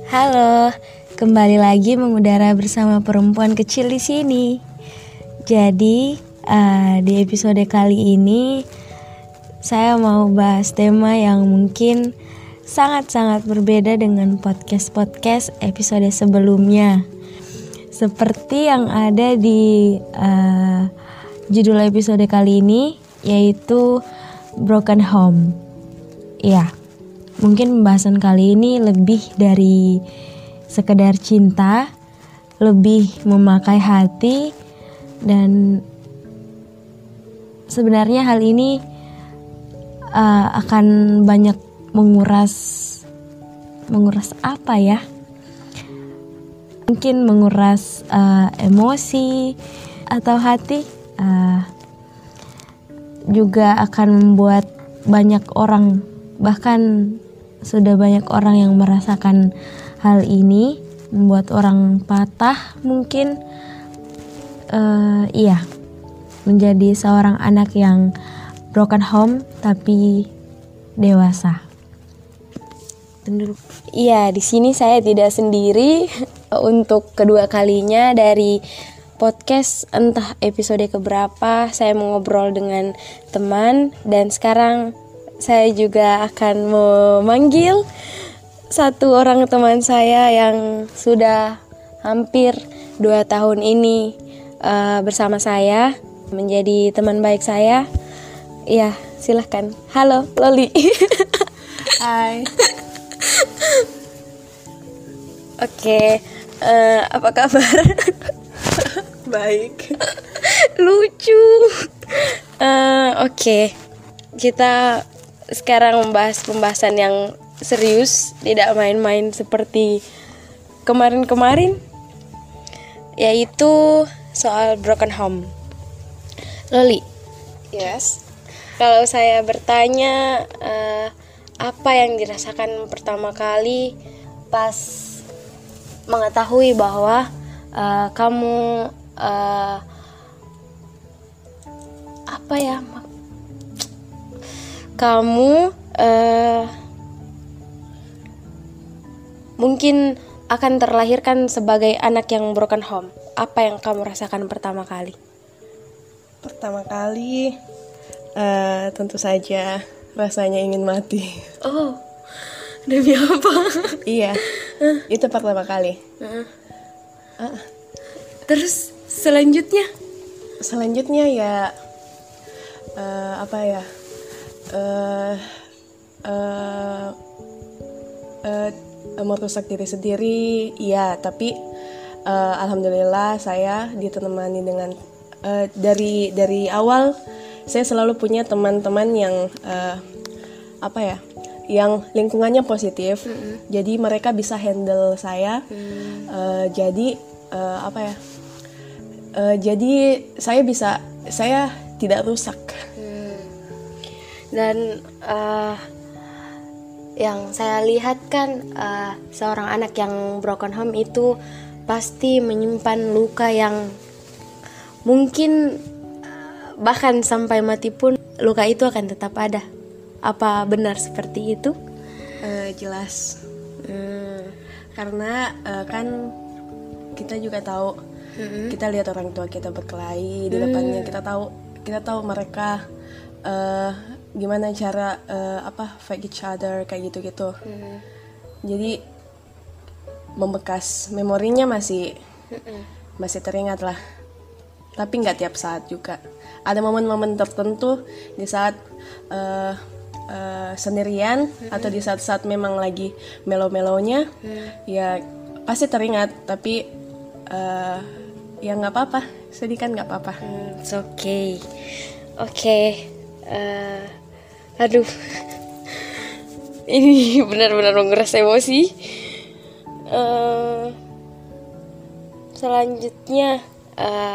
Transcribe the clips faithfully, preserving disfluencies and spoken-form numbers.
Halo, kembali lagi mengudara bersama perempuan kecil di sini. Jadi, uh, di episode kali ini saya mau bahas tema yang mungkin sangat-sangat berbeda dengan podcast-podcast episode sebelumnya. Seperti yang ada di uh, judul episode kali ini, yaitu Broken Home. Iya. Mungkin pembahasan kali ini lebih dari sekedar cinta, lebih memakai hati, dan sebenarnya hal ini uh, akan banyak menguras menguras apa ya? Mungkin menguras uh, emosi atau hati, uh, juga akan membuat banyak orang, bahkan sudah banyak orang yang merasakan hal ini, membuat orang patah mungkin, uh, iya, menjadi seorang anak yang broken home tapi dewasa. Iya, di sini saya tidak sendiri. Untuk kedua kalinya dari podcast entah episode keberapa saya mengobrol dengan teman, dan sekarang saya juga akan memanggil satu orang teman saya yang sudah hampir dua tahun ini uh, bersama saya, menjadi teman baik saya. Ya, silahkan. Halo, Loli. Hai. Oke, uh, apa kabar? Baik. Lucu. Uh, Oke, okay. Kita sekarang membahas pembahasan yang serius, tidak main-main seperti kemarin-kemarin, yaitu soal broken home. Loli. Yes. Kalau saya bertanya, uh, apa yang dirasakan pertama kali pas mengetahui bahwa uh, kamu uh, apa ya? Kamu uh, mungkin akan terlahirkan sebagai anak yang broken home. Apa yang kamu rasakan pertama kali? Pertama kali, uh, tentu saja rasanya ingin mati. Oh, demi apa? Iya, uh. itu pertama kali. Uh. Uh. Terus selanjutnya? Selanjutnya ya, uh, apa ya? Uh, uh, uh, merusak diri sendiri, iya. Tapi uh, alhamdulillah saya ditemani dengan uh, dari dari awal saya selalu punya teman-teman yang uh, apa ya, yang lingkungannya positif. Mm-hmm. Jadi mereka bisa handle saya. Mm. Uh, jadi uh, apa ya? Uh, jadi saya bisa, saya tidak rusak. Dan uh, yang saya lihat kan uh, seorang anak yang broken home itu pasti menyimpan luka yang mungkin uh, bahkan sampai mati pun luka itu akan tetap ada. Apa benar seperti itu? Uh, jelas. Hmm, karena uh, kan kita juga tahu, hmm. kita lihat orang tua kita berkelahi di hmm. depannya, kita tahu kita tahu mereka uh, gimana cara uh, apa fight each other kayak gitu-gitu. Mm. Jadi membekas, memorinya masih Mm-mm. masih teringat lah. Tapi nggak tiap saat juga. Ada momen-momen tertentu di saat uh, uh, sendirian Mm-mm. atau di saat-saat memang lagi melo-melonya, mm. ya pasti teringat. Tapi uh, ya nggak apa-apa, sedih kan nggak apa-apa. Mm, it's okay, oke. Okay. Uh, aduh, ini benar-benar menguras emosi. Uh, selanjutnya, uh,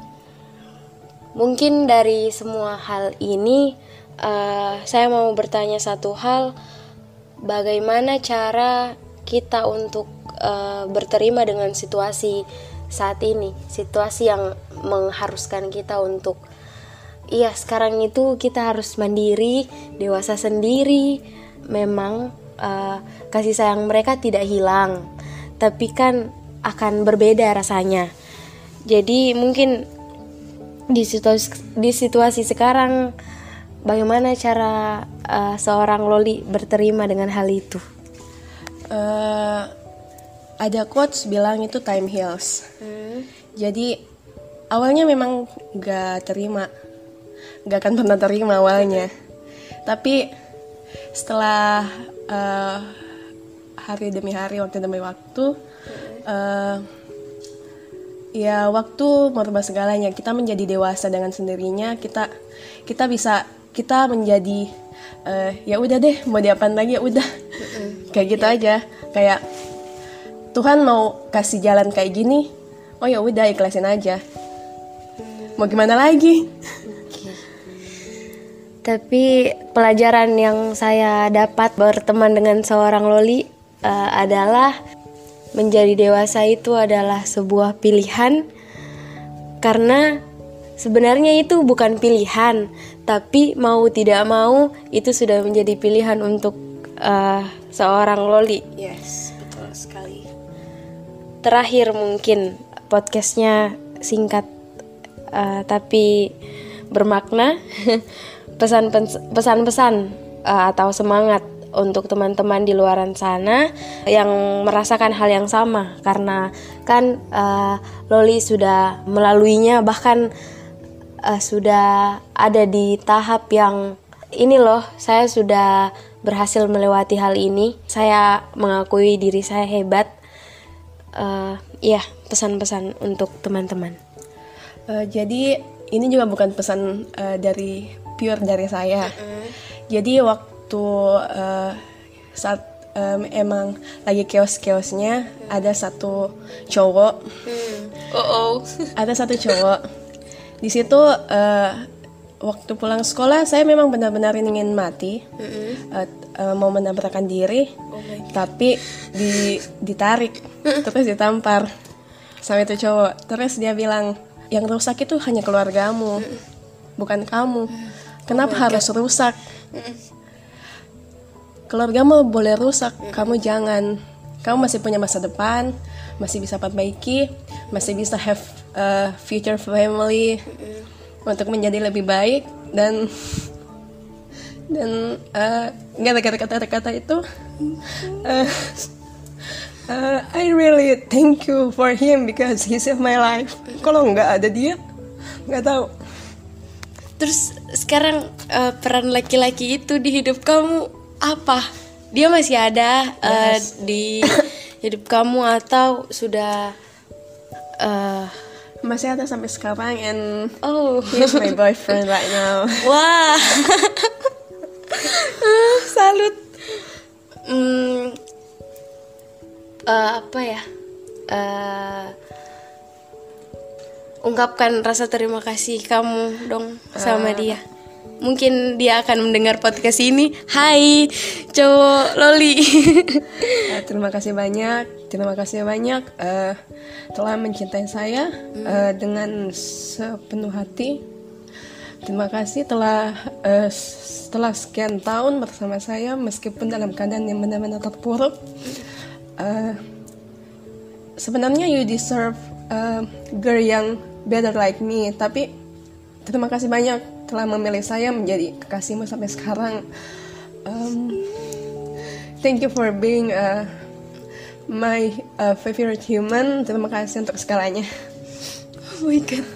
mungkin dari semua hal ini, uh, saya mau bertanya satu hal: bagaimana cara kita untuk uh, berterima dengan situasi saat ini, situasi yang mengharuskan kita untuk iya, sekarang itu kita harus mandiri, dewasa sendiri. Memang uh, kasih sayang mereka tidak hilang, tapi kan akan berbeda rasanya. Jadi mungkin di situasi, di situasi sekarang bagaimana cara uh, seorang Loli berterima dengan hal itu? Uh, ada quotes bilang itu time heals. Hmm. Jadi awalnya memang gak terima, gak akan pernah terima awalnya. Tapi setelah uh, hari demi hari, waktu demi waktu, uh, ya waktu merubah segalanya. Kita menjadi dewasa dengan sendirinya. Kita kita bisa kita menjadi uh, ya udah deh, mau diapain lagi ya udah. Kayak gitu aja. Kayak Tuhan mau kasih jalan kayak gini, oh ya udah ikhlasin aja. Mau gimana lagi? Tapi pelajaran yang saya dapat berteman dengan seorang Loli uh, adalah menjadi dewasa itu adalah sebuah pilihan, karena sebenarnya itu bukan pilihan, tapi mau tidak mau itu sudah menjadi pilihan untuk uh, seorang Loli. Yes, betul sekali. Terakhir mungkin podcastnya singkat uh, tapi bermakna. pesan pesan-pesan uh, atau semangat untuk teman-teman di luaran sana yang merasakan hal yang sama, karena kan uh, Loli sudah melaluinya, bahkan uh, sudah ada di tahap yang ini loh, saya sudah berhasil melewati hal ini, saya mengakui diri saya hebat. Uh, ya, pesan-pesan untuk teman-teman. Uh, jadi ini juga bukan pesan uh, dari pure dari saya. Mm-hmm. Jadi waktu uh, saat um, emang lagi chaos-chaosnya, mm. ada satu cowok. Mm. Oh oh. Ada satu cowok. Di situ uh, waktu pulang sekolah saya memang benar-benar ingin mati, mm-hmm. uh, uh, mau menabrakkan diri, oh tapi di ditarik terus ditampar sama itu cowok. Terus dia bilang, yang rusak itu hanya keluargamu, mm. bukan kamu. Kenapa oh harus God. rusak? Keluargamu boleh rusak, mm. kamu jangan. Kamu masih punya masa depan, masih bisa perbaiki, masih bisa have a future family, mm. untuk menjadi lebih baik. Dan dan uh, gara-gara kata-kata itu, uh, uh, I really thank you for him because he saved my life. Kalau nggak ada dia, nggak tahu. Terus sekarang uh, peran laki-laki itu di hidup kamu apa? Dia masih ada uh, yes. di hidup kamu atau sudah uh, masih ada sampai sekarang, and oh, he's my boyfriend right now. Wah, salut. Hmm, uh, apa ya? Uh, ungkapkan rasa terima kasih kamu dong sama uh. dia. Mungkin dia akan mendengar podcast ini. Hai cowok Loli. uh, Terima kasih banyak. Terima kasih banyak uh, telah mencintai saya uh, dengan sepenuh hati. Terima kasih telah uh, setelah sekian tahun bersama saya, meskipun dalam keadaan yang benar-benar terpuruk. uh, Sebenarnya you deserve uh, girl yang better like me, tapi terima kasih banyak telah memilih saya menjadi kekasihmu sampai sekarang. Um, thank you for being uh, my uh, favorite human. Terima kasih untuk segalanya. Oh my god.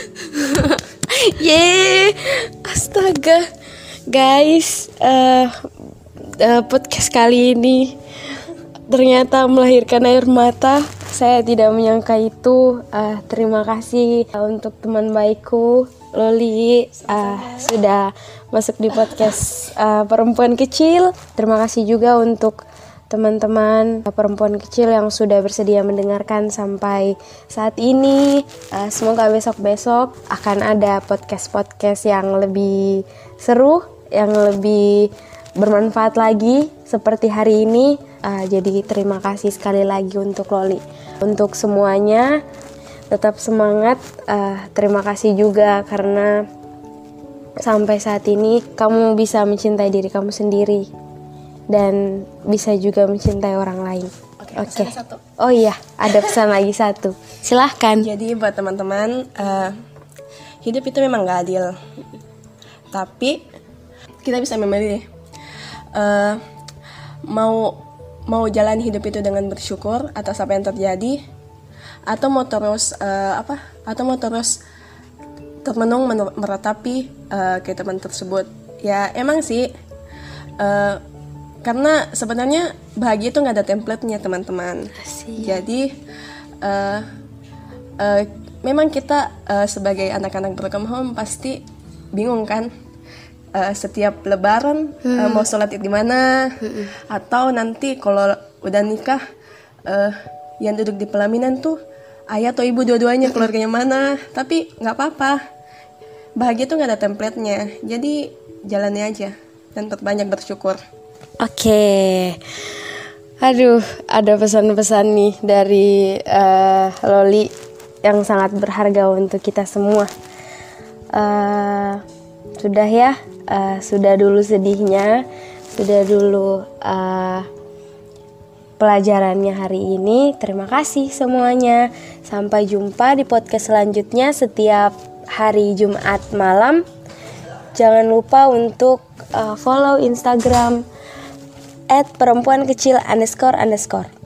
Yeay, astaga. Guys, uh, uh, podcast kali ini ternyata melahirkan air mata. Saya tidak menyangka itu. Uh, terima kasih uh, untuk teman baikku Loli uh, sudah masuk di podcast uh, Perempuan Kecil. Terima kasih juga untuk teman-teman uh, perempuan kecil yang sudah bersedia mendengarkan sampai saat ini. Uh, semoga besok-besok akan ada podcast-podcast yang lebih seru, yang lebih bermanfaat lagi seperti hari ini. Uh, jadi terima kasih sekali lagi untuk Loli. Untuk semuanya tetap semangat. Uh, terima kasih juga karena sampai saat ini kamu bisa mencintai diri kamu sendiri dan bisa juga mencintai orang lain. Oke. Oke. Oh iya, ada pesan lagi satu. Silahkan. Jadi buat teman-teman, uh, hidup itu memang gak adil. Tapi kita bisa memilih uh, mau mau jalan hidup itu dengan bersyukur atas apa yang terjadi, atau mau terus uh, apa? Atau mau terus termenung meratapi uh, kehidupan tersebut. Ya emang sih. Uh, Karena sebenarnya bahagia itu nggak ada template-nya teman-teman. Asik. Jadi uh, uh, memang kita uh, sebagai anak-anak broken home pasti bingung kan, uh, setiap Lebaran hmm. uh, mau sholat di mana, hmm. atau nanti kalau udah nikah uh, yang duduk di pelaminan tuh ayah atau ibu dua-duanya, keluarganya mana. Tapi nggak apa-apa, bahagia itu nggak ada template-nya. Jadi jalani aja dan terbanyak bersyukur. Oke, aduh, ada pesan-pesan nih dari uh, Loli yang sangat berharga untuk kita semua. Uh, sudah ya, uh, sudah dulu sedihnya, sudah dulu uh, pelajarannya hari ini. Terima kasih semuanya. Sampai jumpa di podcast selanjutnya setiap hari Jumat malam. Jangan lupa untuk uh, follow Instagram at perempuan kecil underscore underscore.